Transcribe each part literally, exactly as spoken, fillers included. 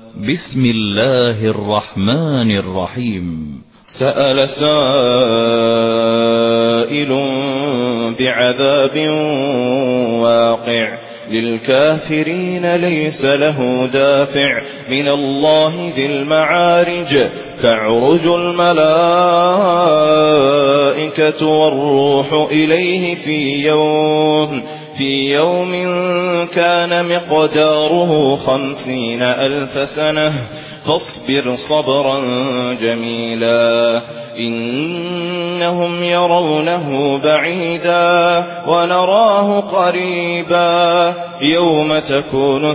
بسم الله الرحمن الرحيم. سأل سائل بعذاب واقع للكافرين ليس له دافع من الله ذي المعارج تعرج الملائكة والروح إليه في يوم في يوم كان مقداره خمسين ألف سنة فاصبر صبرا جميلا إنهم يرونه بعيدا ونراه قريبا يوم تكون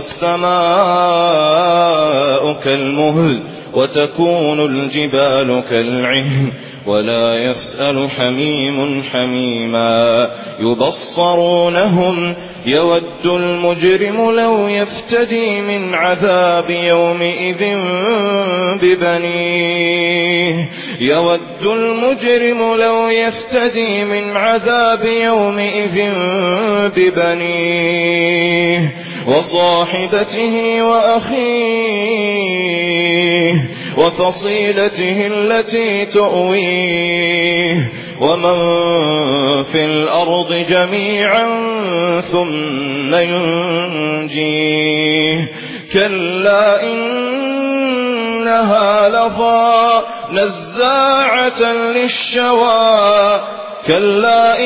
السماء كالمهل وتكون الجبال كالعهن ولا يسأل حميم حميما يبصرونهم يود المجرم لو يفتدي من عذاب يومئذ ببنيه يود المجرم لو يفتدي من عذاب يومئذ ببنيه وصاحبته وأخيه وفصيلته التي تؤويه ومن في الأرض جميعا ثم ينجيه كلا إنها لظى نزاعة للشوى كلا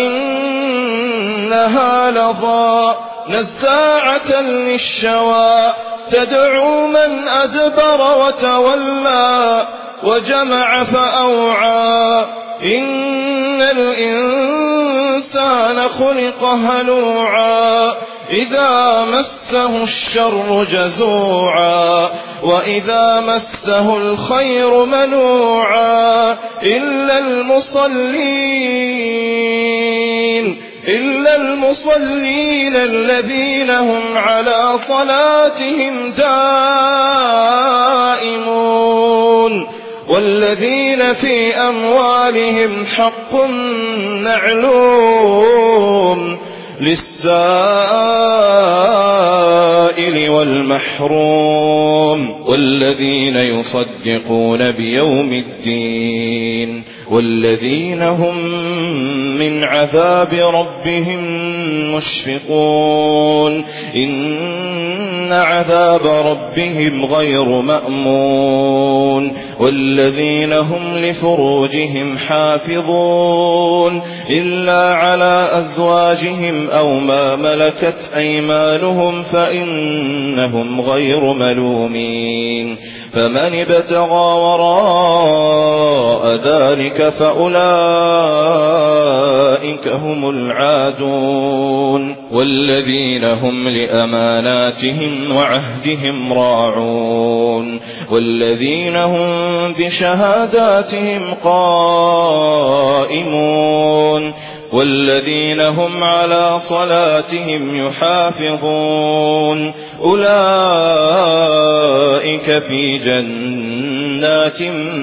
إنها لظى نزاعة للشوى تدعو من أدبر وتولى وجمع فأوعى إن الإنسان خلق هلوعا إذا مسه الشر جزوعا وإذا مسه الخير منوعا إلا المصلين إلا المصلين الذين هم على صلاتهم دائمون والذين في أموالهم حق معلوم للسائل والمحروم والذين يصدقون بيوم الدين والذين هم من عذاب ربهم مشفقون إن عذاب ربهم غير مأمون والذين هم لفروجهم حافظون إلا على أزواجهم أو ما ملكت أيمانهم فإنهم غير ملومين فمن ابتغى وراء ذلك فأولئك هم العادون والذين هم لأماناتهم وعهدهم راعون والذين هم بشهاداتهم قائمون والذين هم على صلاتهم يحافظون أولئك في جنات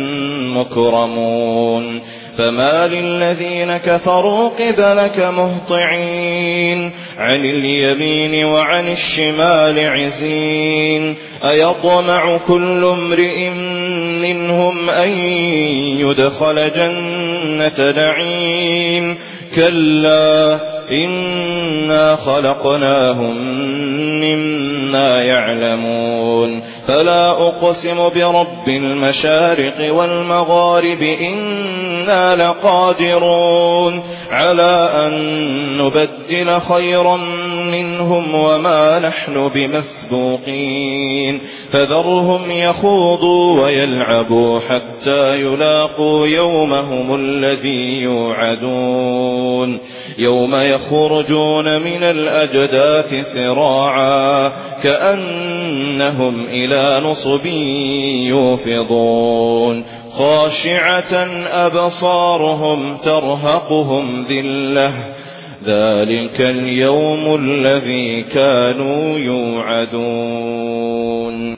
مكرمون فما للذين كفروا قبلك مهطعين عن اليمين وعن الشمال عزين أيطمع كل امرئ منهم أن يدخل جنة نعيم كلا إنا خلقناهم مما يعلمون فلا أقسم برب المشارق والمغارب إنا لقادرون على أن نبدل خيرا منهم وما نحن بمسبوقين فذرهم يخوضوا ويلعبوا حتى يلاقوا يومهم الذي يوعدون يوم يخرجون من الأجداث سراعا كأنهم إلى نصب يوفضون خاشعة أبصارهم ترهقهم ذلة ذلك اليوم الذي كانوا يوعدون.